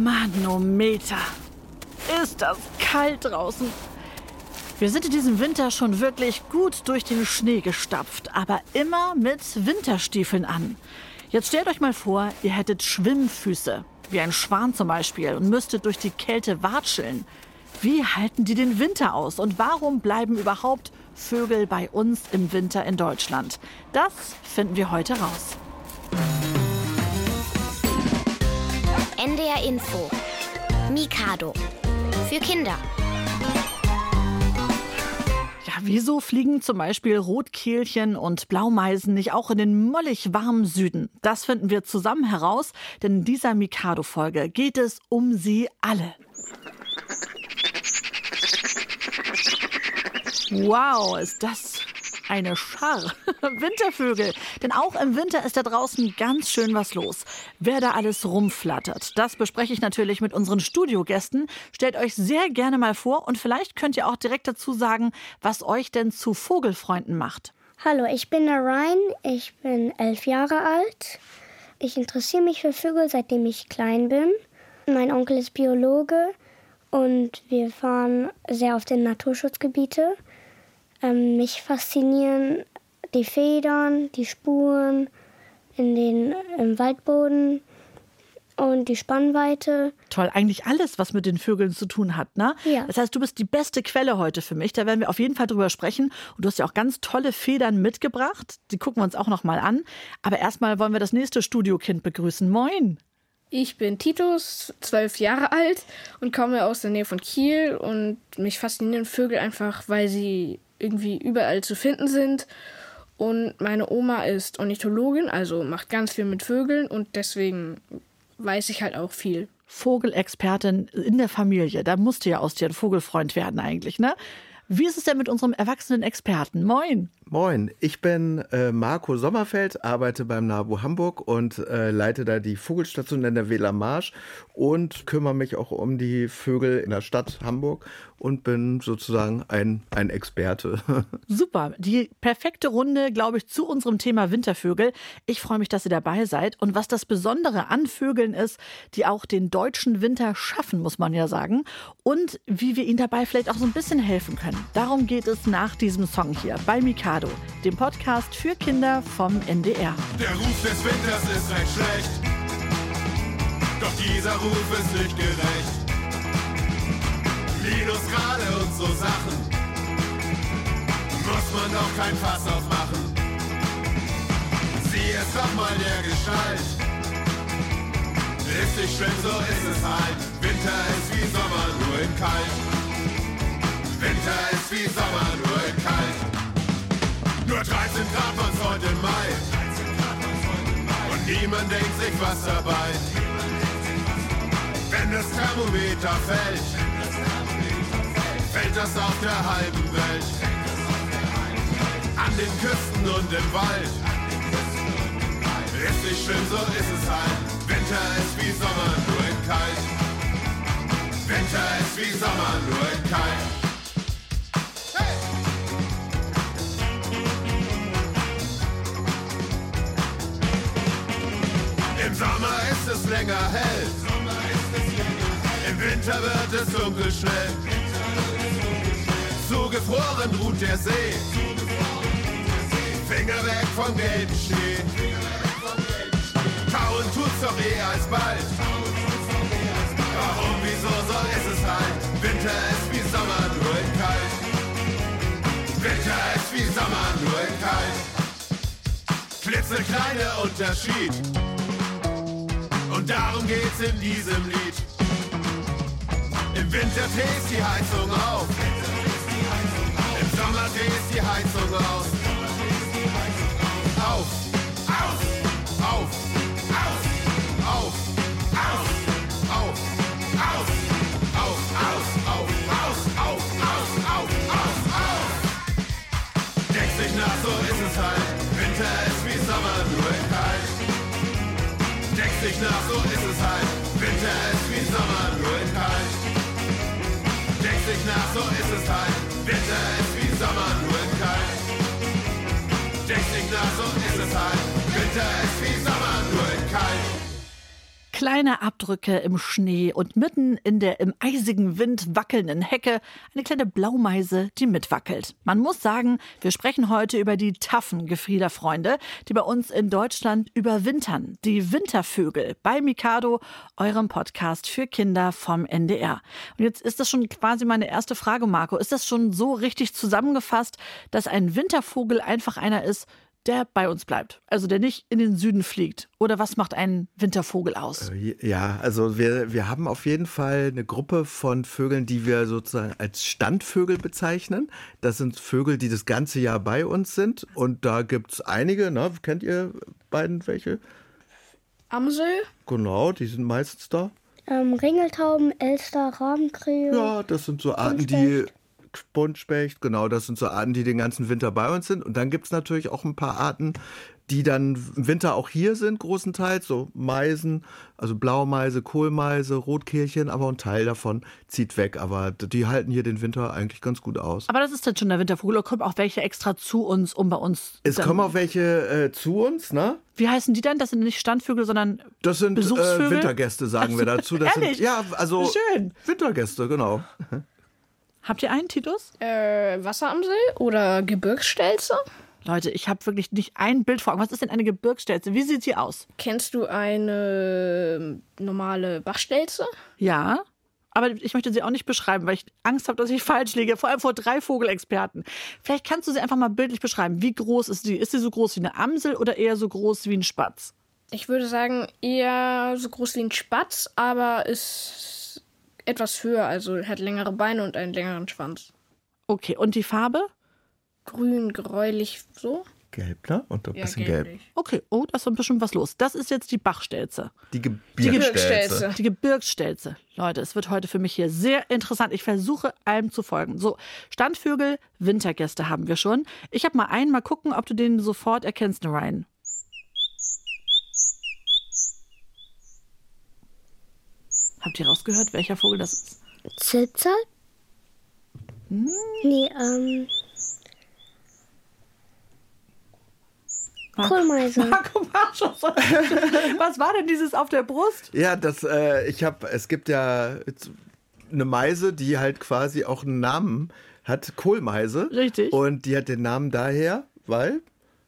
Manometer. Ist das kalt draußen. Wir sind in diesem Winter schon wirklich gut durch den Schnee gestapft, aber immer mit Winterstiefeln an. Jetzt stellt euch mal vor, ihr hättet Schwimmfüße, wie ein Schwan zum Beispiel, und müsstet durch die Kälte watscheln. Wie halten die den Winter aus und warum bleiben überhaupt Vögel bei uns im Winter in Deutschland? Das finden wir heute raus. NDR Info. Mikado. Für Kinder. Ja, wieso fliegen zum Beispiel Rotkehlchen und Blaumeisen nicht auch in den mollig warmen Süden? Das finden wir zusammen heraus, denn in dieser Mikado-Folge geht es um sie alle. Wow, ist das eine Schar. Wintervögel. Denn auch im Winter ist da draußen ganz schön was los. Wer da alles rumflattert, das bespreche ich natürlich mit unseren Studiogästen. Stellt euch sehr gerne mal vor und vielleicht könnt ihr auch direkt dazu sagen, was euch denn zu Vogelfreunden macht. Hallo, ich bin Narain, ich bin 11 Jahre alt. Ich interessiere mich für Vögel, seitdem ich klein bin. Mein Onkel ist Biologe und wir fahren sehr oft in Naturschutzgebiete. Mich faszinieren die Federn, die Spuren im Waldboden und die Spannweite. Toll, eigentlich alles, was mit den Vögeln zu tun hat, ne? Ja. Das heißt, du bist die beste Quelle heute für mich. Da werden wir auf jeden Fall drüber sprechen. Und du hast ja auch ganz tolle Federn mitgebracht. Die gucken wir uns auch noch mal an. Aber erstmal wollen wir das nächste Studiokind begrüßen. Moin! Ich bin Titus, 12 Jahre alt und komme aus der Nähe von Kiel. Und mich faszinieren Vögel einfach, weil sie irgendwie überall zu finden sind. Und meine Oma ist Ornithologin, also macht ganz viel mit Vögeln und deswegen weiß ich halt auch viel. Vogelexpertin in der Familie, da musste ja aus dir ein Vogelfreund werden eigentlich, ne? Wie ist es denn mit unserem erwachsenen Experten? Moin! Moin, ich bin Marco Sommerfeld, arbeite beim NABU Hamburg und leite da die Vogelstation in der Wehler Marsch und kümmere mich auch um die Vögel in der Stadt Hamburg und bin sozusagen ein Experte. Super, die perfekte Runde, glaube ich, zu unserem Thema Wintervögel. Ich freue mich, dass ihr dabei seid. Und was das Besondere an Vögeln ist, die auch den deutschen Winter schaffen, muss man ja sagen. Und wie wir ihnen dabei vielleicht auch so ein bisschen helfen können. Darum geht es nach diesem Song hier bei Mikado, dem Podcast für Kinder vom NDR. Der Ruf des Winters ist recht schlecht, doch dieser Ruf ist nicht gerecht. Minusgrade und so Sachen, muss man doch kein Fass aufmachen. Sieh es doch mal der Gestalt, ist nicht schlimm, so ist es halt. Winter ist wie Sommer, nur in kalt. Winter ist wie Sommer, nur in kalt. Nur 13 Grad waren's heute im Mai. Und niemand denkt sich was dabei. Wenn das Thermometer fällt, fällt das auf der halben Welt. An den Küsten und im Wald. Ist nicht schlimm, so ist es halt. Winter ist wie Sommer, nur in kalt. Winter ist wie Sommer, nur in kalt. Im Sommer ist es länger hell, im Winter wird es dunkel schnell. Zugefroren ruht der See, Finger weg vom gelben Schnee. Kauen tut's doch eh alsbald. Warum, wieso, so ist es halt. Winter ist wie Sommer, nur in kalt. Winter ist wie Sommer, nur in kalt. Klitzekleiner Unterschied. Und darum geht's in diesem Lied. Im Winter drehst die Heizung auf. Im Sommer drehst die Heizung aus. Auf, aus, auf, aus, auf, aus, auf, aus, auf, aus, auf, aus, auf, aus, auf. Deckst dich nach, so ist es halt. Winter ist wie Sommer, nur in kalt. Deckst dich nach, so ist es halt. Winter ist wie Sommer, nur in kalt. Deckst dich nach, so ist es halt. Winter ist wie Sommer, nur in kalt. Deckst dich nach, so ist es halt. Winter ist wie Sommer, nur in kalt. Kleine Abdrücke im Schnee und mitten in der im eisigen Wind wackelnden Hecke eine kleine Blaumeise, die mitwackelt. Man muss sagen, wir sprechen heute über die taffen Gefrierfreunde, die bei uns in Deutschland überwintern. Die Wintervögel bei Mikado, eurem Podcast für Kinder vom NDR. Und jetzt ist das schon quasi meine erste Frage, Marco. Ist das schon so richtig zusammengefasst, dass ein Wintervogel einfach einer ist, der bei uns bleibt, also der nicht in den Süden fliegt? Oder was macht einen Wintervogel aus? Ja, also wir haben auf jeden Fall eine Gruppe von Vögeln, die wir sozusagen als Standvögel bezeichnen. Das sind Vögel, die das ganze Jahr bei uns sind. Und da gibt es einige, ne? Kennt ihr beiden welche? Amsel? Genau, die sind meistens da. Ringeltauben, Elster, Rabenkrähe. Ja, das sind so Arten, die... Buntspecht, genau, das sind so Arten, die den ganzen Winter bei uns sind. Und dann gibt es natürlich auch ein paar Arten, die dann im Winter auch hier sind, großenteils. So Meisen, also Blaumeise, Kohlmeise, Rotkehlchen, aber ein Teil davon zieht weg. Aber die halten hier den Winter eigentlich ganz gut aus. Aber das ist dann schon der Wintervogel. Oder kommen auch welche extra zu uns, um bei uns... Es kommen auch welche zu uns, ne? Wie heißen die dann? Das sind nicht Standvögel, sondern Das sind Besuchsvögel? Wintergäste, sagen wir dazu. Das ehrlich? sind, ja, also Schön. Wintergäste, genau. Habt ihr einen, Titus? Wasseramsel oder Gebirgsstelze? Leute, ich habe wirklich nicht ein Bild vor Augen. Was ist denn eine Gebirgsstelze? Wie sieht sie aus? Kennst du eine normale Bachstelze? Ja, aber ich möchte sie auch nicht beschreiben, weil ich Angst habe, dass ich falsch liege. Vor allem vor 3 Vogelexperten. Vielleicht kannst du sie einfach mal bildlich beschreiben. Wie groß ist sie? Ist sie so groß wie eine Amsel oder eher so groß wie ein Spatz? Ich würde sagen, eher so groß wie ein Spatz, aber ist etwas höher, also hat längere Beine und einen längeren Schwanz. Okay, und die Farbe? Grün, gräulich, so? Gelb, ne? Und ein bisschen gelb. gelblich. Okay, oh, da ist ein bisschen was los. Das ist jetzt die Bachstelze. Die Gebirgsstelze. Gebirgsstelze. Die Gebirgsstelze. Leute, es wird heute für mich hier sehr interessant. Ich versuche, allem zu folgen. So, Standvögel, Wintergäste haben wir schon. Ich habe mal einen, mal gucken, ob du den sofort erkennst, Ryan. Habt ihr rausgehört, welcher Vogel das ist? Zilpzalp? Nee, Kohlmeise. Marco Marschall. Was war denn dieses auf der Brust? Ja, es gibt ja eine Meise, die halt quasi auch einen Namen hat, Kohlmeise. Richtig. Und die hat den Namen daher, weil...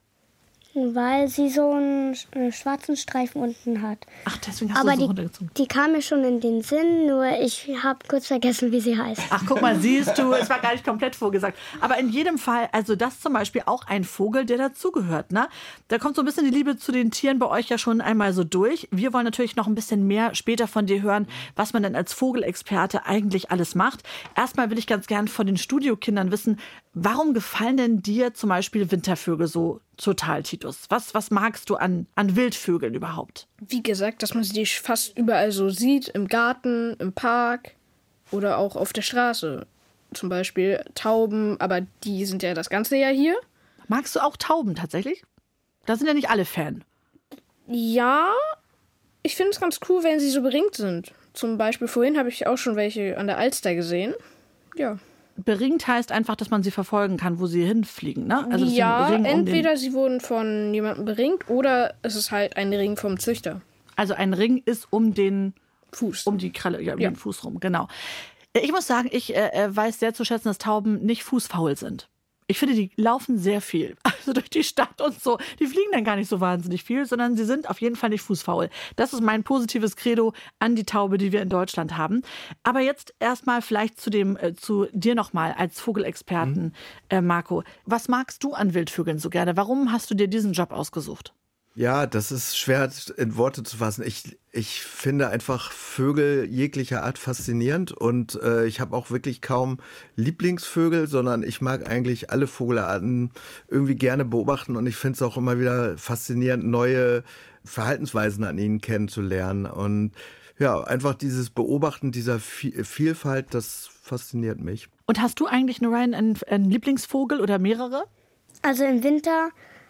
Weil sie so einen schwarzen Streifen unten hat. Ach, deswegen hast Aber du so runtergezogen. die kam mir schon in den Sinn, nur ich habe kurz vergessen, wie sie heißt. Ach, guck mal, siehst du, es war gar nicht komplett vorgesagt. Aber in jedem Fall, also das zum Beispiel auch ein Vogel, der dazugehört, ne? Da kommt so ein bisschen die Liebe zu den Tieren bei euch ja schon einmal so durch. Wir wollen natürlich noch ein bisschen mehr später von dir hören, was man denn als Vogelexperte eigentlich alles macht. Erstmal will ich ganz gern von den Studiokindern wissen, warum gefallen denn dir zum Beispiel Wintervögel so total, Titus? Was magst du an Wildvögeln überhaupt? Wie gesagt, dass man sie fast überall so sieht, im Garten, im Park oder auch auf der Straße. Zum Beispiel Tauben, aber die sind ja das ganze Jahr hier. Magst du auch Tauben tatsächlich? Da sind ja nicht alle Fan. Ja, ich finde es ganz cool, wenn sie so beringt sind. Zum Beispiel vorhin habe ich auch schon welche an der Alster gesehen. Ja. Beringt heißt einfach, dass man sie verfolgen kann, wo sie hinfliegen, ne? Also das ist Ja, ein Ring entweder sie wurden von jemandem beringt oder es ist halt ein Ring vom Züchter. Also ein Ring ist um den Fuß. um die Kralle, ja, um Ja. den Fuß rum, genau. Ich muss sagen, ich weiß sehr zu schätzen, dass Tauben nicht fußfaul sind. Ich finde, die laufen sehr viel. Also durch die Stadt und so. Die fliegen dann gar nicht so wahnsinnig viel, sondern sie sind auf jeden Fall nicht fußfaul. Das ist mein positives Credo an die Taube, die wir in Deutschland haben. Aber jetzt erstmal vielleicht zu dir nochmal als Vogelexperten, Marco. Was magst du an Wildvögeln so gerne? Warum hast du dir diesen Job ausgesucht? Ja, das ist schwer in Worte zu fassen. Ich finde einfach Vögel jeglicher Art faszinierend und ich habe auch wirklich kaum Lieblingsvögel, sondern ich mag eigentlich alle Vogelarten irgendwie gerne beobachten und ich finde es auch immer wieder faszinierend, neue Verhaltensweisen an ihnen kennenzulernen und ja, einfach dieses Beobachten dieser Vielfalt, das fasziniert mich. Und hast du eigentlich, Ryan, einen Lieblingsvogel oder mehrere? Also im Winter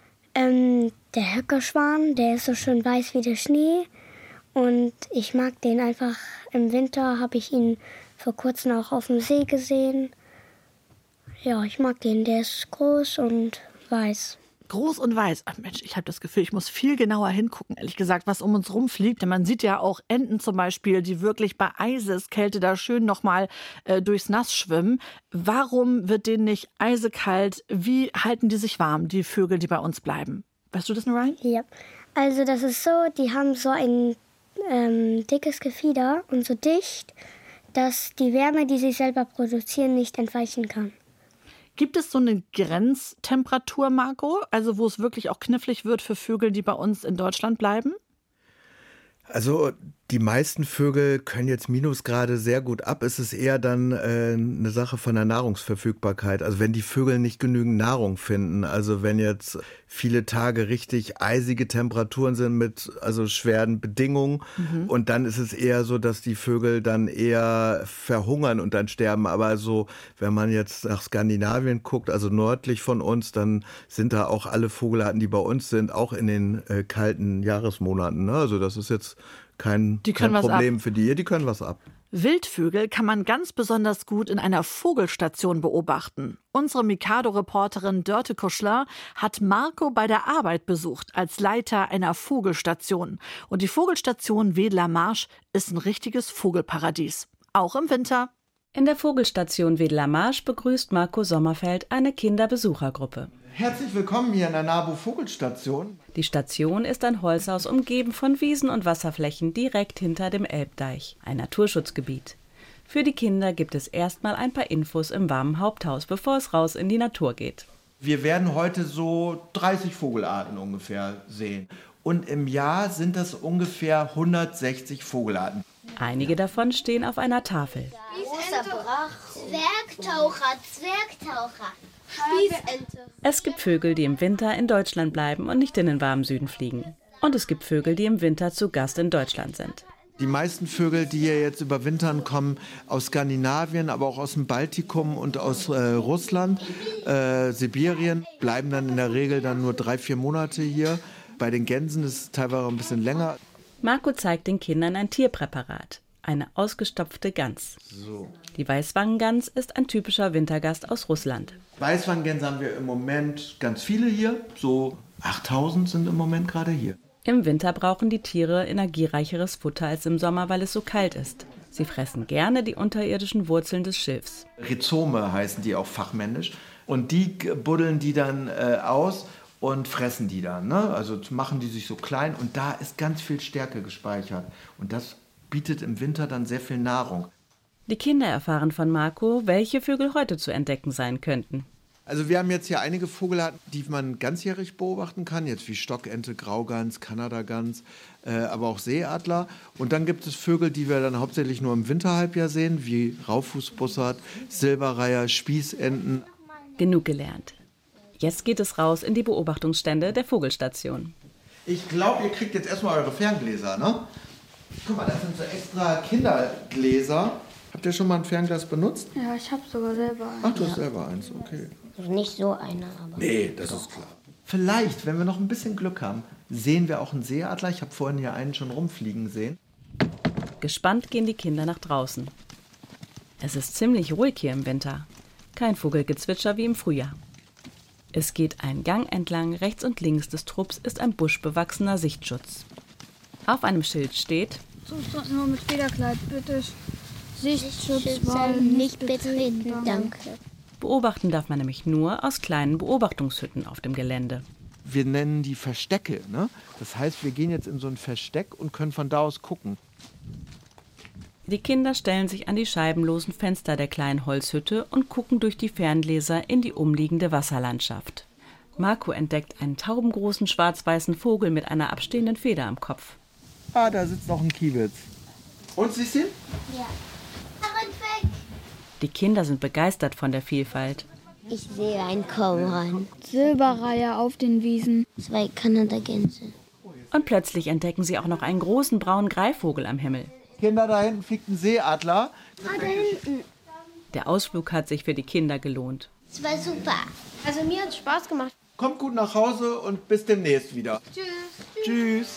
der Höckerschwan, der ist so schön weiß wie der Schnee. Und ich mag den einfach. Im Winter habe ich ihn vor kurzem auch auf dem See gesehen. Ja, ich mag den. Der ist groß und weiß. groß und weiß. Ach Mensch, ich habe das Gefühl, ich muss viel genauer hingucken, ehrlich gesagt, was um uns rumfliegt. Denn man sieht ja auch Enten zum Beispiel, die wirklich bei Eiseskälte da schön nochmal durchs Nass schwimmen. Warum wird denen nicht eisekalt? Wie halten die sich warm, die Vögel, die bei uns bleiben? Weißt du das, Ryan? Ja, also das ist so, die haben so ein dickes Gefieder und so dicht, dass die Wärme, die sie selber produzieren, nicht entweichen kann. Gibt es so eine Grenztemperatur, Marco? Also wo es wirklich auch knifflig wird für Vögel, die bei uns in Deutschland bleiben? Also die meisten Vögel können jetzt Minusgrade sehr gut ab. Es ist eher dann eine Sache von der Nahrungsverfügbarkeit. Also wenn die Vögel nicht genügend Nahrung finden, also wenn jetzt viele Tage richtig eisige Temperaturen sind mit also schweren Bedingungen und dann ist es eher so, dass die Vögel dann eher verhungern und dann sterben. Aber so, wenn man jetzt nach Skandinavien guckt, also nördlich von uns, dann sind da auch alle Vogelarten, die bei uns sind, auch in den kalten Jahresmonaten. Ne? Also das ist jetzt kein Problem für die. Die können was ab. Wildvögel kann man ganz besonders gut in einer Vogelstation beobachten. Unsere Mikado-Reporterin Dörte Kuschler hat Marco bei der Arbeit besucht als Leiter einer Vogelstation. Und die Vogelstation Wedler Marsch ist ein richtiges Vogelparadies. Auch im Winter. In der Vogelstation Wedler Marsch begrüßt Marco Sommerfeld eine Kinderbesuchergruppe. Herzlich willkommen hier in der NABU Vogelstation. Die Station ist ein Holzhaus umgeben von Wiesen und Wasserflächen direkt hinter dem Elbdeich, ein Naturschutzgebiet. Für die Kinder gibt es erstmal ein paar Infos im warmen Haupthaus, bevor es raus in die Natur geht. Wir werden heute so 30 Vogelarten ungefähr sehen. Und im Jahr sind das ungefähr 160 Vogelarten. Einige davon stehen auf einer Tafel. Großer Brach. Zwergtaucher. Spießente. Es gibt Vögel, die im Winter in Deutschland bleiben und nicht in den warmen Süden fliegen. Und es gibt Vögel, die im Winter zu Gast in Deutschland sind. Die meisten Vögel, die hier jetzt überwintern, kommen aus Skandinavien, aber auch aus dem Baltikum und aus Russland, Sibirien, bleiben dann in der Regel dann nur 3-4 Monate hier. Bei den Gänsen ist es teilweise ein bisschen länger. Marco zeigt den Kindern ein Tierpräparat, eine ausgestopfte Gans. So. Die Weißwangengans ist ein typischer Wintergast aus Russland. Weißwanggänse haben wir im Moment ganz viele hier, so 8000 sind im Moment gerade hier. Im Winter brauchen die Tiere energiereicheres Futter als im Sommer, weil es so kalt ist. Sie fressen gerne die unterirdischen Wurzeln des Schilfs. Rhizome heißen die auch fachmännisch. Und die buddeln die dann aus und fressen die dann. Ne? Also machen die sich so klein und da ist ganz viel Stärke gespeichert. Und das bietet im Winter dann sehr viel Nahrung. Die Kinder erfahren von Marco, welche Vögel heute zu entdecken sein könnten. Also wir haben jetzt hier einige Vogelarten, die man ganzjährig beobachten kann, jetzt wie Stockente, Graugans, Kanadagans, aber auch Seeadler. Und dann gibt es Vögel, die wir dann hauptsächlich nur im Winterhalbjahr sehen, wie Raufußbussard, Silberreiher, Spießenten. Genug gelernt. Jetzt geht es raus in die Beobachtungsstände der Vogelstation. Ich glaube, ihr kriegt jetzt erstmal eure Ferngläser, ne? Guck mal, das sind so extra Kindergläser. Habt ihr schon mal ein Fernglas benutzt? Ja, ich habe sogar selber eins. Ach, du hast selber eins, okay. Also nicht so einer, aber... Nee, das ist klar. Vielleicht, wenn wir noch ein bisschen Glück haben, sehen wir auch einen Seeadler. Ich habe vorhin hier einen schon rumfliegen sehen. Gespannt gehen die Kinder nach draußen. Es ist ziemlich ruhig hier im Winter. Kein Vogelgezwitscher wie im Frühjahr. Es geht einen Gang entlang, rechts und links des Trupps ist ein buschbewachsener Sichtschutz. Auf einem Schild steht: Zustand nur mit Federkleid, bitte. Sichtschutz nicht betreten, danke. Beobachten darf man nämlich nur aus kleinen Beobachtungshütten auf dem Gelände. Wir nennen die Verstecke, ne? Das heißt, wir gehen jetzt in so ein Versteck und können von da aus gucken. Die Kinder stellen sich an die scheibenlosen Fenster der kleinen Holzhütte und gucken durch die Ferngläser in die umliegende Wasserlandschaft. Marco entdeckt einen taubengroßen schwarz-weißen Vogel mit einer abstehenden Feder am Kopf. Ah, da sitzt noch ein Kiebitz. Und, siehst du ihn? Ja. Und weg. Die Kinder sind begeistert von der Vielfalt. Ich sehe einen Kormoran. Silberreiher auf den Wiesen. 2 Kanadagänse. Und plötzlich entdecken sie auch noch einen großen braunen Greifvogel am Himmel. Kinder, da hinten fliegt ein Seeadler. Da hinten. Der Ausflug hat sich für die Kinder gelohnt. Das war super. Also mir hat es Spaß gemacht. Kommt gut nach Hause und bis demnächst wieder. Tschüss. Tschüss.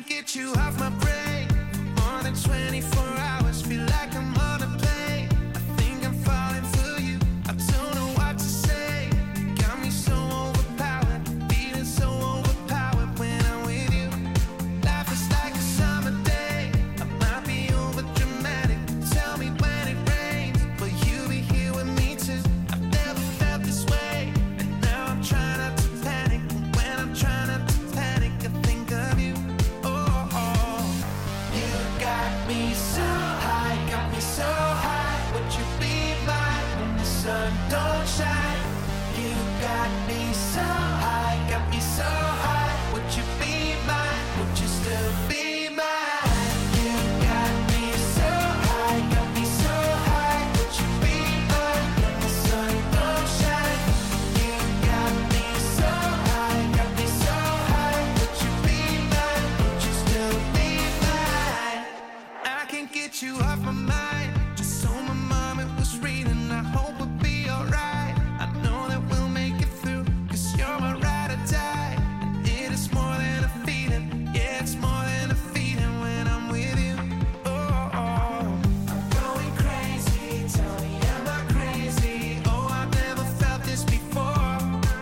can't get you off my brain. More than 24 hours, feel like I'm on a plane. I think I'm falling for you. I don't know what to say. Got me so overpowered, feeling so overpowered when I'm with you. Life is like a summer day. I might be over dramatic. Tell me when it rains, but you be here with me too. I've never felt this way, and now I'm trying not to panic. And when I'm trying not to panic, I think of you. Oh, oh. You got me so high, got me so high. Would you be mine when the sun don't shine? You got me so high, got me so high. Would you be mine? Would you still be mine? You got me so high, got me so high. Would you be mine when the sun don't shine? You got me so high, got me so high. Would you be mine? Would you still be mine? I can't get you off my mind. Just so my mom it was reading. I hope we'll be alright. I know that we'll make it through, 'cause you're my ride or die. And it is more than a feeling. Yeah, it's more than a feeling when I'm with you. Oh, oh. I'm going crazy. Tell me, am I crazy? Oh, I've never felt this before.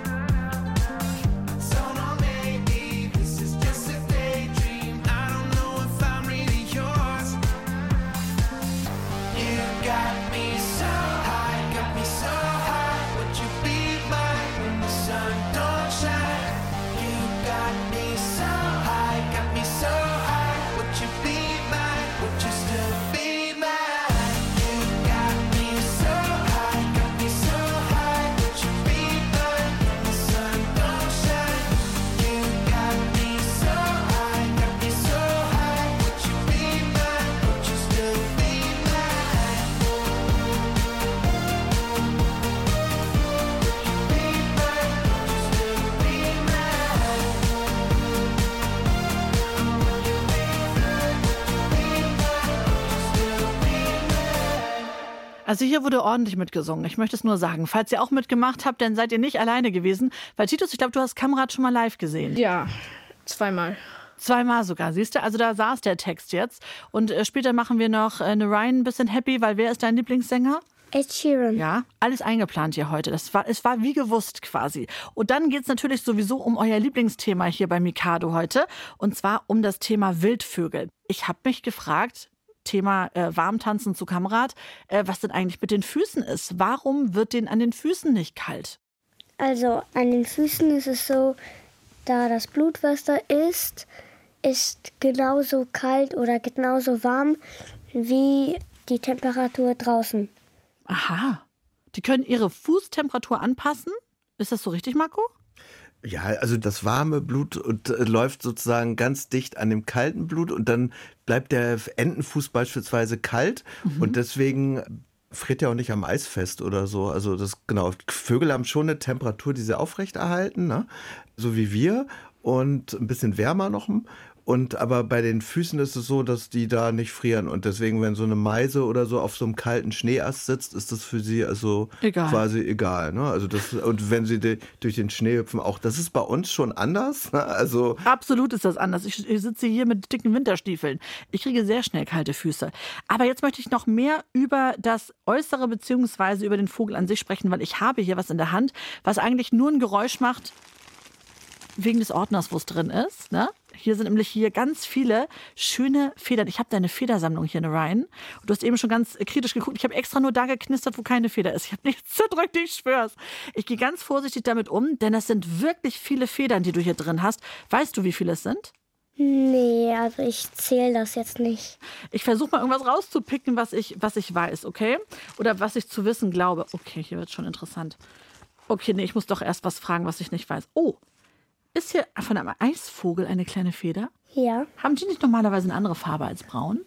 So no, maybe this is just a daydream. I don't know if I'm really yours. You got me so high, got me so high. Would you be mine when the sun don't shine? You got me so high, got me so high. Would you be mine? Would you still be mine? You got me so high, got me so high. Would you be mine when the sun don't shine? You got me so high, got me so high. Would you be mine? Would you still be mine? Also hier wurde ordentlich mitgesungen. Ich möchte es nur sagen. Falls ihr auch mitgemacht habt, dann seid ihr nicht alleine gewesen. Weil Titus, ich glaube, du hast Kamerad schon mal live gesehen. Ja, zweimal. Zweimal sogar, siehst du? Also da saß der Text jetzt. Und später machen wir noch eine Ryan ein bisschen happy, weil wer ist dein Lieblingssänger? Ed Sheeran. Ja, alles eingeplant hier heute. Es war wie gewusst quasi. Und dann geht es natürlich sowieso um euer Lieblingsthema hier bei Mikado heute. Und zwar um das Thema Wildvögel. Ich habe mich gefragt, Thema Warmtanzen zu Kamerad, was denn eigentlich mit den Füßen ist. Warum wird denen an den Füßen nicht kalt? Also an den Füßen ist es so, da das Blut, was da ist genauso kalt oder genauso warm wie die Temperatur draußen. Aha. Die können ihre Fußtemperatur anpassen? Ist das so richtig, Marco? Ja, also das warme Blut läuft sozusagen ganz dicht an dem kalten Blut und dann bleibt der Entenfuß beispielsweise kalt und deswegen friert er auch nicht am Eis fest oder so. Also Vögel haben schon eine Temperatur, die sie aufrechterhalten, ne? So wie wir und ein bisschen wärmer noch. Aber bei den Füßen ist es so, dass die da nicht frieren. Und deswegen, wenn so eine Meise oder so auf so einem kalten Schneeast sitzt, ist das für sie also quasi egal. Ne? Also und wenn sie durch den Schnee hüpfen, auch das ist bei uns schon anders. Ne? Also absolut ist das anders. Ich sitze hier mit dicken Winterstiefeln. Ich kriege sehr schnell kalte Füße. Aber jetzt möchte ich noch mehr über das Äußere bzw. über den Vogel an sich sprechen, weil ich habe hier was in der Hand, was eigentlich nur ein Geräusch macht, wegen des Ordners, wo es drin ist. Ne? Hier sind nämlich ganz viele schöne Federn. Ich habe deine Federsammlung hier, eine Ryan. Und du hast eben schon ganz kritisch geguckt. Ich habe extra nur da geknistert, wo keine Feder ist. Ich habe nichts zerdrückt, ich schwör's. Ich gehe ganz vorsichtig damit um, denn das sind wirklich viele Federn, die du hier drin hast. Weißt du, wie viele es sind? Nee, also ich zähle das jetzt nicht. Ich versuche mal irgendwas rauszupicken, was ich weiß, okay? Oder was ich zu wissen glaube. Okay, hier wird schon interessant. Okay, nee, ich muss doch erst was fragen, was ich nicht weiß. Oh, ist hier von einem Eisvogel eine kleine Feder? Ja. Haben die nicht normalerweise eine andere Farbe als braun?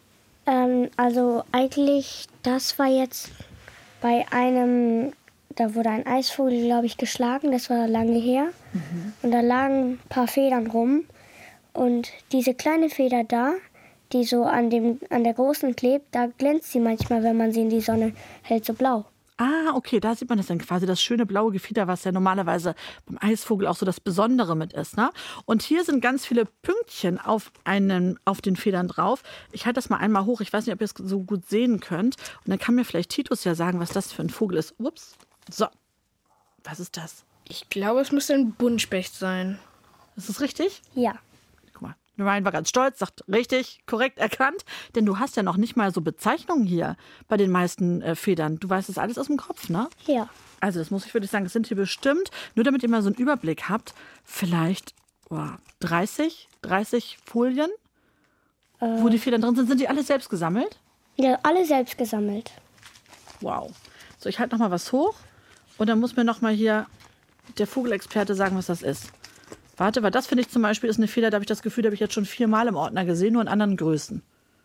Also eigentlich, das war jetzt bei einem, da wurde ein Eisvogel, glaube ich, geschlagen. Das war lange her. Und da lagen ein paar Federn rum. Und diese kleine Feder da, die so an der großen klebt, da glänzt sie manchmal, wenn man sie in die Sonne hält, so blau. Ah, okay, da sieht man das dann quasi, das schöne blaue Gefieder, was ja normalerweise beim Eisvogel auch so das Besondere mit ist. Ne? Und hier sind ganz viele Pünktchen auf den Federn drauf. Ich halte das mal einmal hoch, ich weiß nicht, ob ihr es so gut sehen könnt. Und dann kann mir vielleicht Titus ja sagen, was das für ein Vogel ist. Ups, so, was ist das? Ich glaube, es müsste ein Buntspecht sein. Ist das richtig? Ja. Guck mal, Ryan war ganz stolz, sagt richtig, korrekt erkannt. Denn du hast ja noch nicht mal so Bezeichnungen hier bei den meisten Federn. Du weißt das alles aus dem Kopf, ne? Ja. Also das muss ich wirklich sagen, das sind hier bestimmt, nur damit ihr mal so einen Überblick habt, vielleicht 30 Folien, wo die Federn drin sind. Sind die alle selbst gesammelt? Ja, alle selbst gesammelt. Wow. So, ich halte noch mal was hoch und dann muss mir noch mal hier der Vogelexperte sagen, was das ist. Warte, weil das finde ich zum Beispiel ist eine Feder, da habe ich das Gefühl, da habe ich jetzt schon 4-mal im Ordner gesehen, nur in anderen Größen.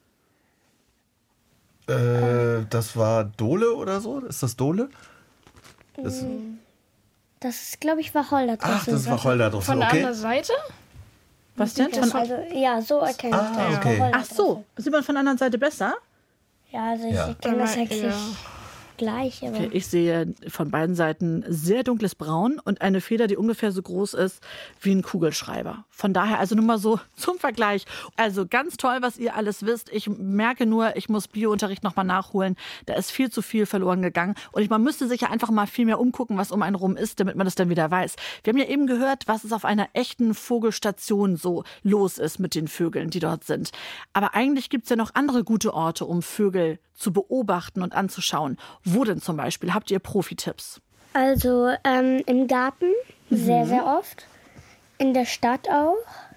Das war Dole oder so? Ist das Dole? Das ist, glaube ich, Wacholder-Drossel. Ach, das ist Wacholder-Drossel, Von der okay. anderen Seite? Was denn? Also, ja, so erkenne ich das. okay. Wacholder-Drossel. Ach so, sieht man von der anderen Seite besser? Ja, also ich Ja. erkenne das eigentlich Ja. gleich. Aber Okay, ich sehe von beiden Seiten sehr dunkles Braun und eine Feder, die ungefähr so groß ist wie ein Kugelschreiber. Von daher, also nur mal so zum Vergleich. Also ganz toll, was ihr alles wisst. Ich merke nur, ich muss Biounterricht nochmal nachholen. Da ist viel zu viel verloren gegangen. Und man müsste sich ja einfach mal viel mehr umgucken, was um einen rum ist, damit man das dann wieder weiß. Wir haben ja eben gehört, was es auf einer echten Vogelstation so los ist mit den Vögeln, die dort sind. Aber eigentlich gibt es ja noch andere gute Orte, um Vögel zu beobachten und anzuschauen. Wo denn zum Beispiel? Habt ihr Profi-Tipps? Also im Garten sehr, sehr oft. In der Stadt auch.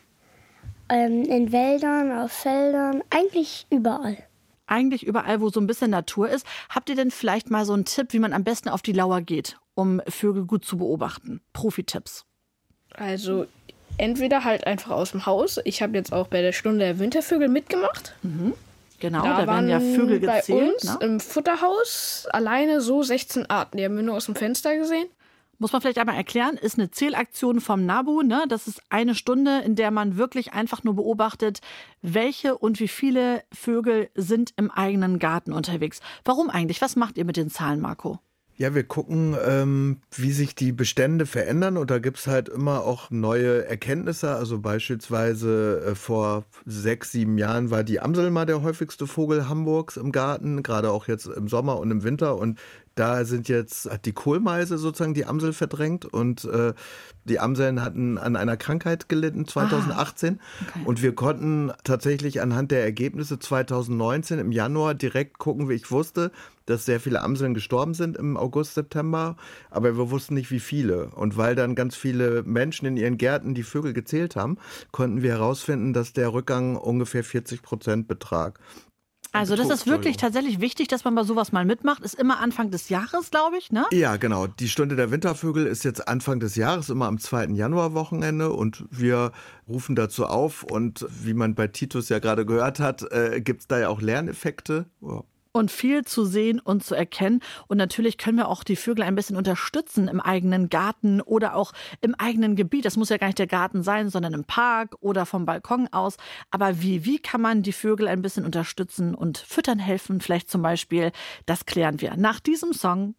In Wäldern, auf Feldern. Eigentlich überall. Eigentlich überall, wo so ein bisschen Natur ist. Habt ihr denn vielleicht mal so einen Tipp, wie man am besten auf die Lauer geht, um Vögel gut zu beobachten? Profi-Tipps. Also entweder halt einfach aus dem Haus. Ich habe jetzt auch bei der Stunde der Wintervögel mitgemacht. Genau, da werden ja Vögel bei gezählt. uns Ne? im Futterhaus alleine so 16 Arten. Die haben wir nur aus dem Fenster gesehen. Muss man vielleicht einmal erklären, ist eine Zählaktion vom NABU. Ne? Das ist eine Stunde, in der man wirklich einfach nur beobachtet, welche und wie viele Vögel sind im eigenen Garten unterwegs. Warum eigentlich? Was macht ihr mit den Zahlen, Marco? Ja, wir gucken, wie sich die Bestände verändern und da gibt es halt immer auch neue Erkenntnisse. Also beispielsweise vor 6, 7 Jahren war die Amsel mal der häufigste Vogel Hamburgs im Garten, gerade auch jetzt im Sommer und im Winter. Und da hat die Kohlmeise sozusagen die Amsel verdrängt und die Amseln hatten an einer Krankheit gelitten 2018. Okay. Und wir konnten tatsächlich anhand der Ergebnisse 2019 im Januar direkt gucken, wie ich wusste, dass sehr viele Amseln gestorben sind im August, September, aber wir wussten nicht, wie viele. Und weil dann ganz viele Menschen in ihren Gärten die Vögel gezählt haben, konnten wir herausfinden, dass der Rückgang ungefähr 40% betrag. Also das ist wirklich tatsächlich wichtig, dass man bei sowas mal mitmacht. Ist immer Anfang des Jahres, glaube ich, ne? Ja, genau. Die Stunde der Wintervögel ist jetzt Anfang des Jahres, immer am 2. Januarwochenende und wir rufen dazu auf und wie man bei Titus ja gerade gehört hat, gibt es da ja auch Lerneffekte. Ja. Und viel zu sehen und zu erkennen. Und natürlich können wir auch die Vögel ein bisschen unterstützen im eigenen Garten oder auch im eigenen Gebiet. Das muss ja gar nicht der Garten sein, sondern im Park oder vom Balkon aus. Aber wie kann man die Vögel ein bisschen unterstützen und füttern helfen? Vielleicht zum Beispiel, das klären wir nach diesem Song.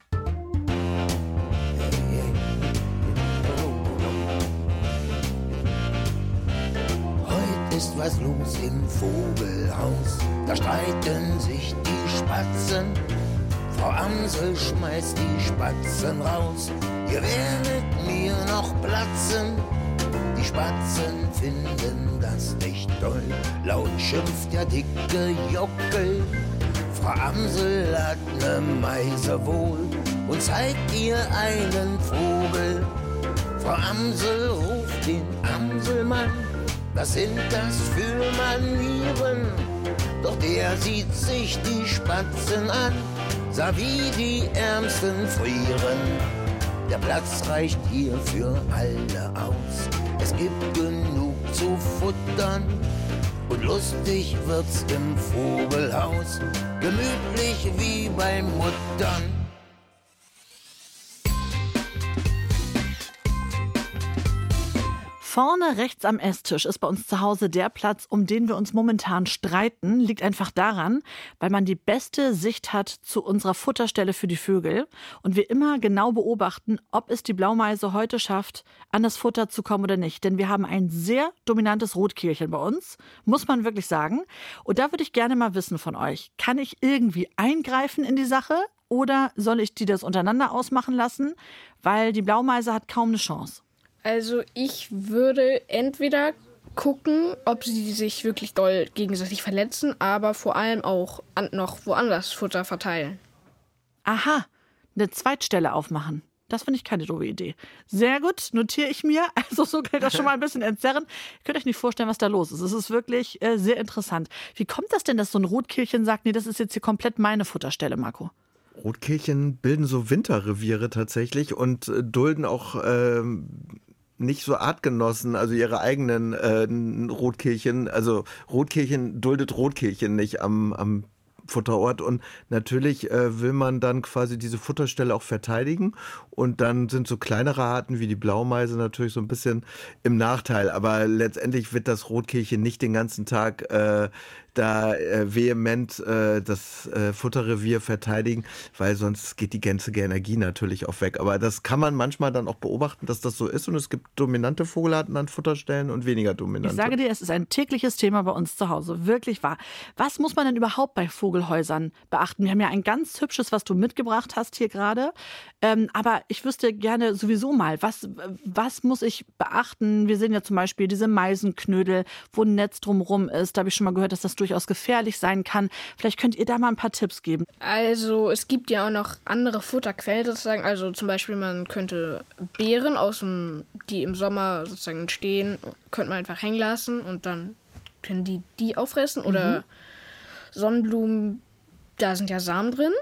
Heute ist was los im Vogelhaus, da streiten sich die Spatzen. Frau Amsel schmeißt die Spatzen raus, ihr werdet mir noch platzen. Die Spatzen finden das nicht toll, laut schimpft der dicke Jockel. Frau Amsel hat ne Meise wohl und zeigt ihr einen Vogel. Frau Amsel ruft den Amselmann, was sind das für Manieren? Doch der sieht sich die Spatzen an, sah wie die Ärmsten frieren. Der Platz reicht hier für alle aus, es gibt genug zu futtern. Und lustig wird's im Vogelhaus, gemütlich wie bei Muttern. Vorne rechts am Esstisch ist bei uns zu Hause der Platz, um den wir uns momentan streiten. Liegt einfach daran, weil man die beste Sicht hat zu unserer Futterstelle für die Vögel und wir immer genau beobachten, ob es die Blaumeise heute schafft, an das Futter zu kommen oder nicht. Denn wir haben ein sehr dominantes Rotkehlchen bei uns, muss man wirklich sagen. Und da würde ich gerne mal wissen von euch, kann ich irgendwie eingreifen in die Sache oder soll ich die das untereinander ausmachen lassen? Weil die Blaumeise hat kaum eine Chance. Also ich würde entweder gucken, ob sie sich wirklich doll gegenseitig verletzen, aber vor allem auch noch woanders Futter verteilen. Aha, eine Zweitstelle aufmachen. Das finde ich keine doofe Idee. Sehr gut, notiere ich mir. Also so kann ich das schon mal ein bisschen entzerren. Ihr könnt euch nicht vorstellen, was da los ist. Es ist wirklich sehr interessant. Wie kommt das denn, dass so ein Rotkehlchen sagt, nee, das ist jetzt hier komplett meine Futterstelle, Marco? Rotkehlchen bilden so Winterreviere tatsächlich und dulden auch nicht so Artgenossen, also ihre eigenen Rotkehlchen. Also Rotkehlchen duldet Rotkehlchen nicht am Futterort und natürlich will man dann quasi diese Futterstelle auch verteidigen und dann sind so kleinere Arten wie die Blaumeise natürlich so ein bisschen im Nachteil, aber letztendlich wird das Rotkehlchen nicht den ganzen Tag vehement das Futterrevier verteidigen, weil sonst geht die ganze Energie natürlich auch weg. Aber das kann man manchmal dann auch beobachten, dass das so ist und es gibt dominante Vogelarten an Futterstellen und weniger dominante. Ich sage dir, es ist ein tägliches Thema bei uns zu Hause, wirklich wahr. Was muss man denn überhaupt bei Vogelhäusern beachten? Wir haben ja ein ganz hübsches, was du mitgebracht hast hier gerade, aber ich wüsste gerne sowieso mal, was muss ich beachten? Wir sehen ja zum Beispiel diese Meisenknödel, wo ein Netz drumherum ist. Da habe ich schon mal gehört, dass das durchaus gefährlich sein kann. Vielleicht könnt ihr da mal ein paar Tipps geben. Also es gibt ja auch noch andere Futterquellen sozusagen. Also zum Beispiel man könnte Beeren, die im Sommer sozusagen entstehen, könnte man einfach hängen lassen und dann können die auffressen. Oder Sonnenblumen, da sind ja Samen drin.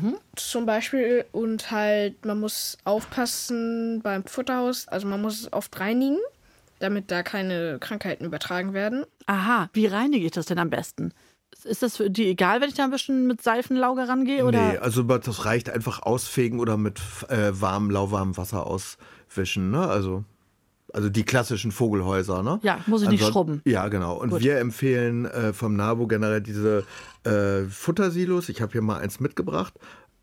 Zum Beispiel. Und halt, man muss aufpassen beim Futterhaus. Also man muss es oft reinigen, damit da keine Krankheiten übertragen werden. Aha, wie reinige ich das denn am besten? Ist das für die egal, wenn ich da ein bisschen mit Seifenlauge rangehe? Oder? Nee, also das reicht einfach ausfegen oder mit lauwarmem Wasser auswischen, ne? Also die klassischen Vogelhäuser, ne? Ja, muss ich nicht schrubben. Ja, genau. Und Gut. wir empfehlen vom NABU generell diese Futtersilos. Ich habe hier mal eins mitgebracht.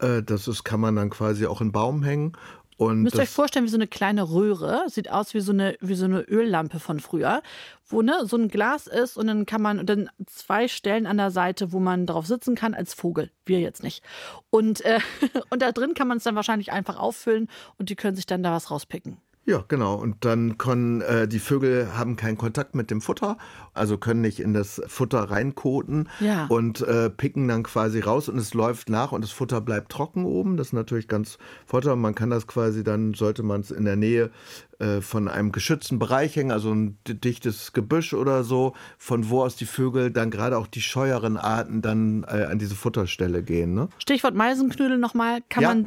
Kann man dann quasi auch in den Baum hängen. Und Müsst ihr euch vorstellen, wie so eine kleine Röhre. Sieht aus wie so eine Öllampe von früher, wo so ein Glas ist und dann kann man dann 2 Stellen an der Seite, wo man drauf sitzen kann als Vogel. Wir jetzt nicht. Und da drin kann man es dann wahrscheinlich einfach auffüllen und die können sich dann da was rauspicken. Ja, genau. Und dann können die Vögel haben keinen Kontakt mit dem Futter, also können nicht in das Futter reinkoten und picken dann quasi raus und es läuft nach und das Futter bleibt trocken oben. Das ist natürlich ganz vorteilhaft. Man kann das quasi dann, sollte man es in der Nähe von einem geschützten Bereich hängen, also ein dichtes Gebüsch oder so, von wo aus die Vögel dann gerade auch die scheueren Arten dann an diese Futterstelle gehen. Ne? Stichwort Meisenknödel nochmal,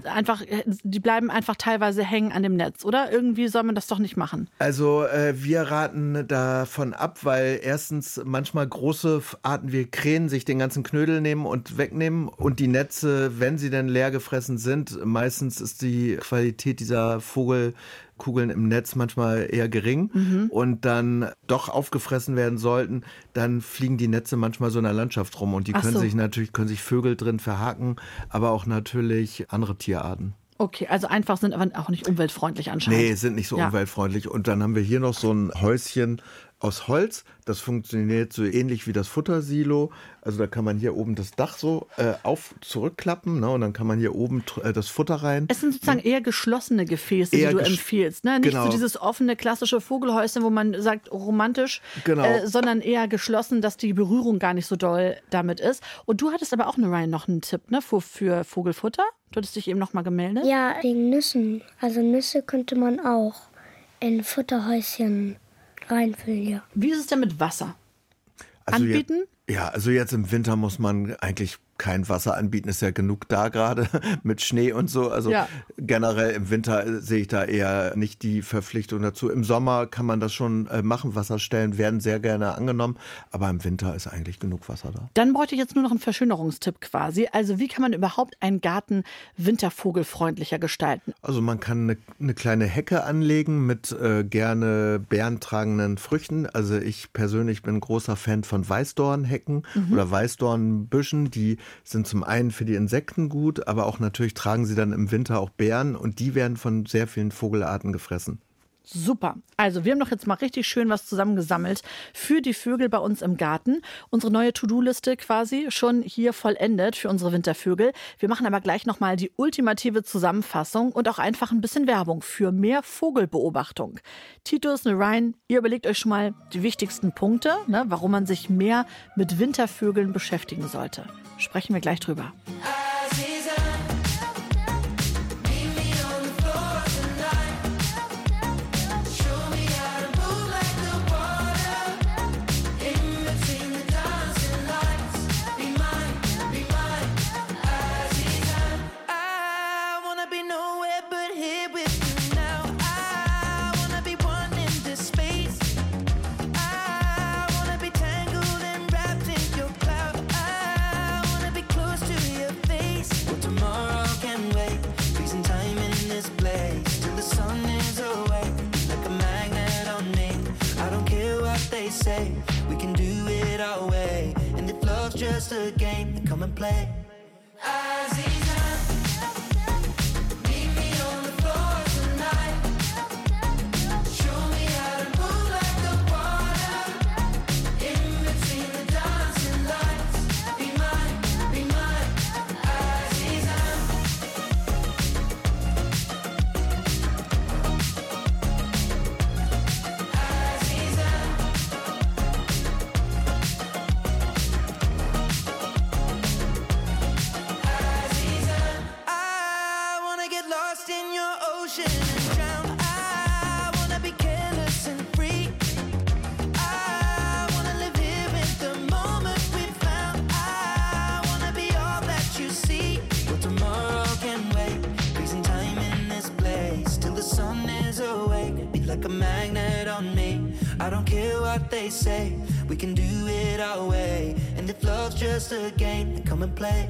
die bleiben einfach teilweise hängen an dem Netz, oder? Irgendwie soll man das doch nicht machen. Also wir raten davon ab, weil erstens manchmal große Arten wie Krähen sich den ganzen Knödel nehmen und wegnehmen und die Netze, wenn sie denn leer gefressen sind, meistens ist die Qualität dieser Vogelkugeln im Netz manchmal eher gering und dann doch aufgefressen werden sollten, dann fliegen die Netze manchmal so in der Landschaft rum und die können sich Vögel drin verhaken, aber auch natürlich andere Tierarten. Okay, also einfach sind aber auch nicht umweltfreundlich anscheinend. Nee, sind nicht so umweltfreundlich. Und dann haben wir hier noch so ein Häuschen aus Holz. Das funktioniert so ähnlich wie das Futtersilo. Also da kann man hier oben das Dach so zurückklappen, ne? Und dann kann man hier oben das Futter rein. Es sind sozusagen eher geschlossene Gefäße, die du empfiehlst. Ne? Nicht so dieses offene, klassische Vogelhäuschen, wo man sagt, romantisch, sondern eher geschlossen, dass die Berührung gar nicht so doll damit ist. Und du hattest aber auch, Ryan, noch einen Tipp, ne, für Vogelfutter? Du hattest dich eben noch mal gemeldet? Ja, wegen Nüssen. Also Nüsse könnte man auch in Futterhäuschen reinfüllen, ja. Wie ist es denn mit Wasser? Anbieten? Also jetzt im Winter muss man eigentlich kein Wasser anbieten, ist ja genug da gerade mit Schnee und so. Also generell im Winter sehe ich da eher nicht die Verpflichtung dazu. Im Sommer kann man das schon machen. Wasserstellen werden sehr gerne angenommen, aber im Winter ist eigentlich genug Wasser da. Dann bräuchte ich jetzt nur noch einen Verschönerungstipp quasi. Also wie kann man überhaupt einen Garten wintervogelfreundlicher gestalten? Also man kann eine kleine Hecke anlegen mit gerne beerentragenden Früchten. Also ich persönlich bin großer Fan von Weißdornhecken oder Weißdornbüschen. Die sind zum einen für die Insekten gut, aber auch natürlich tragen sie dann im Winter auch Beeren und die werden von sehr vielen Vogelarten gefressen. Super. Also wir haben doch jetzt mal richtig schön was zusammengesammelt für die Vögel bei uns im Garten. Unsere neue To-Do-Liste quasi schon hier vollendet für unsere Wintervögel. Wir machen aber gleich nochmal die ultimative Zusammenfassung und auch einfach ein bisschen Werbung für mehr Vogelbeobachtung. Titus, Ryan, ihr überlegt euch schon mal die wichtigsten Punkte, warum man sich mehr mit Wintervögeln beschäftigen sollte. Sprechen wir gleich drüber. We can do it our way, and if love's just a game, then come and play. Like a magnet on me. I don't care what they say. We can do it our way. And if love's just a game, then come and play.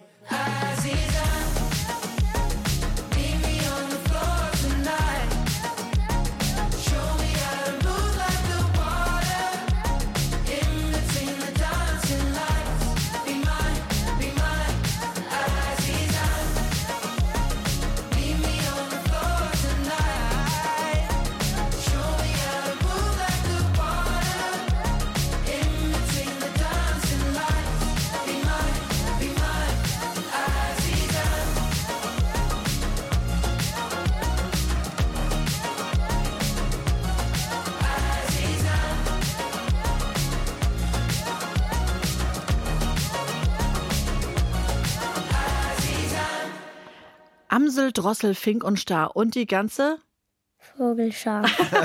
Amsel, Drossel, Fink und Star und die ganze Vogelschar.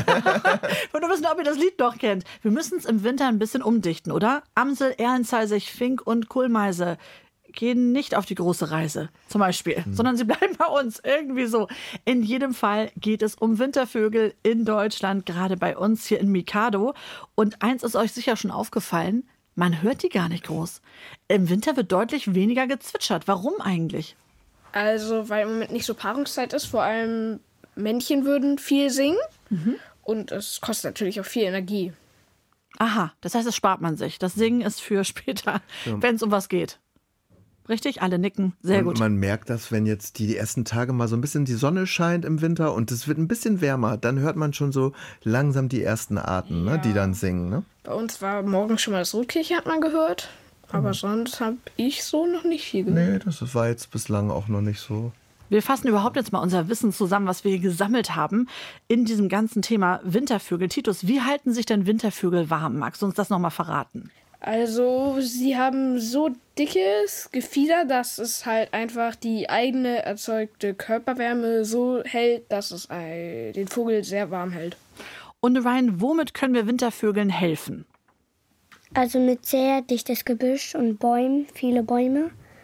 Und wir wissen, ob ihr das Lied noch kennt. Wir müssen es im Winter ein bisschen umdichten, oder? Amsel, Erlenzeisig, Fink und Kohlmeise gehen nicht auf die große Reise, zum Beispiel, sondern sie bleiben bei uns, irgendwie so. In jedem Fall geht es um Wintervögel in Deutschland, gerade bei uns hier in Mikado. Und eins ist euch sicher schon aufgefallen, man hört die gar nicht groß. Im Winter wird deutlich weniger gezwitschert. Warum eigentlich? Also, weil im Moment nicht so Paarungszeit ist. Vor allem Männchen würden viel singen. Und es kostet natürlich auch viel Energie. Aha, das heißt, das spart man sich. Das Singen ist für später, wenn es um was geht. Richtig? Alle nicken. Sehr gut. Und man merkt das, wenn jetzt die ersten Tage mal so ein bisschen die Sonne scheint im Winter und es wird ein bisschen wärmer, dann hört man schon so langsam die ersten Arten, ne, die dann singen. Ne? Bei uns war morgens schon mal das Rotkehlchen, hat man gehört. Aber sonst habe ich so noch nicht viel gehört. Nee, das war jetzt bislang auch noch nicht so. Wir fassen überhaupt jetzt mal unser Wissen zusammen, was wir hier gesammelt haben in diesem ganzen Thema Wintervögel. Titus, wie halten sich denn Wintervögel warm? Magst du uns das nochmal verraten? Also, sie haben so dickes Gefieder, dass es halt einfach die eigene erzeugte Körperwärme so hält, dass es den Vogel sehr warm hält. Und Ryan, womit können wir Wintervögeln helfen? Also mit sehr dichtes Gebüsch und Bäumen, viele Bäume.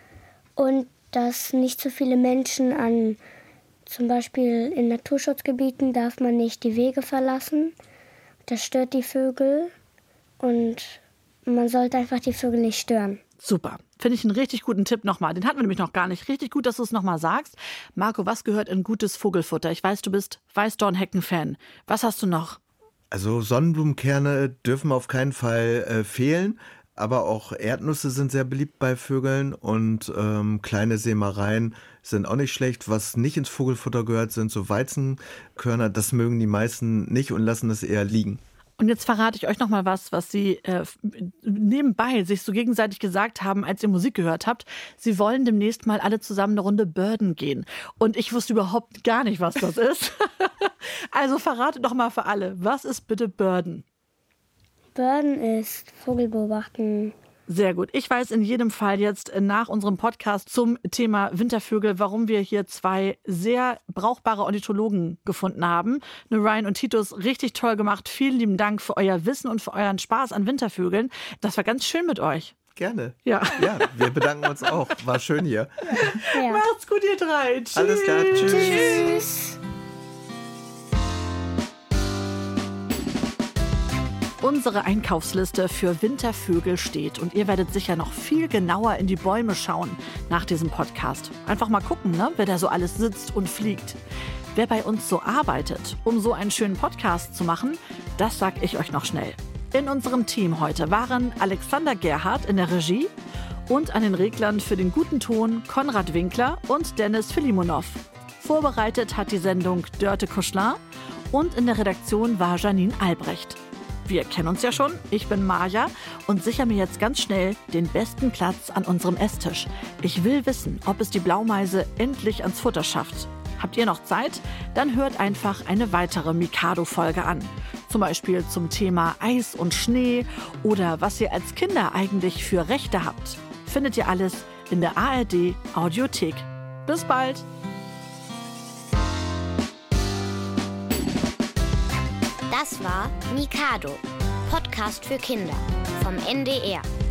Und dass nicht so viele Menschen an, zum Beispiel in Naturschutzgebieten darf man nicht die Wege verlassen. Das stört die Vögel und man sollte einfach die Vögel nicht stören. Super. Finde ich einen richtig guten Tipp nochmal. Den hatten wir nämlich noch gar nicht. Richtig gut, dass du es nochmal sagst. Marco, was gehört in gutes Vogelfutter? Ich weiß, du bist Weißdornhecken-Fan. Was hast du noch? Also Sonnenblumenkerne dürfen auf keinen Fall fehlen. Aber auch Erdnüsse sind sehr beliebt bei Vögeln und kleine Sämereien sind auch nicht schlecht. Was nicht ins Vogelfutter gehört, sind so Weizenkörner. Das mögen die meisten nicht und lassen es eher liegen. Und jetzt verrate ich euch noch mal was sie nebenbei sich so gegenseitig gesagt haben, als ihr Musik gehört habt. Sie wollen demnächst mal alle zusammen eine Runde Birden gehen. Und ich wusste überhaupt gar nicht, was das ist. Also verrate doch mal für alle, was ist bitte Birden? Birden ist Vogel beobachten. Sehr gut. Ich weiß in jedem Fall jetzt nach unserem Podcast zum Thema Wintervögel, warum wir hier 2 sehr brauchbare Ornithologen gefunden haben. Ryan und Titus, richtig toll gemacht. Vielen lieben Dank für euer Wissen und für euren Spaß an Wintervögeln. Das war ganz schön mit euch. Gerne. Ja, wir bedanken uns auch. War schön hier. Ja. Macht's gut, ihr 3. Tschüss. Alles klar. Tschüss. Tschüss. Unsere Einkaufsliste für Wintervögel steht und ihr werdet sicher noch viel genauer in die Bäume schauen nach diesem Podcast. Einfach mal gucken, ne, wer da so alles sitzt und fliegt. Wer bei uns so arbeitet, um so einen schönen Podcast zu machen, das sag ich euch noch schnell. In unserem Team heute waren Alexander Gerhardt in der Regie und an den Reglern für den guten Ton Konrad Winkler und Dennis Filimonov. Vorbereitet hat die Sendung Dörte Kuschler und in der Redaktion war Janine Albrecht. Wir kennen uns ja schon, ich bin Maja und sichere mir jetzt ganz schnell den besten Platz an unserem Esstisch. Ich will wissen, ob es die Blaumeise endlich ans Futter schafft. Habt ihr noch Zeit? Dann hört einfach eine weitere Mikado-Folge an. Zum Beispiel zum Thema Eis und Schnee oder was ihr als Kinder eigentlich für Rechte habt. Findet ihr alles in der ARD Audiothek. Bis bald! Das war Mikado, Podcast für Kinder vom NDR.